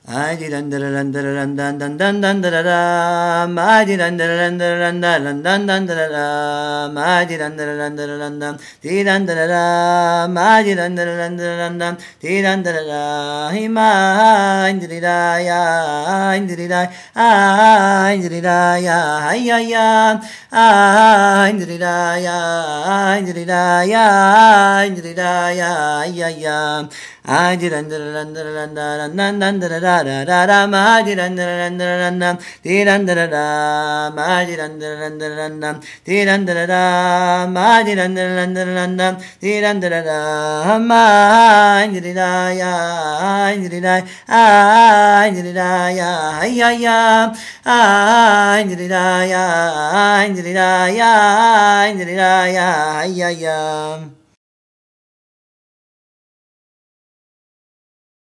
I did under London, I did under London, I did under London, did under I did under London, did under him, did I, did I did I, did I, I did under I did under did under I did under did under I did under did under I did I did I did I did I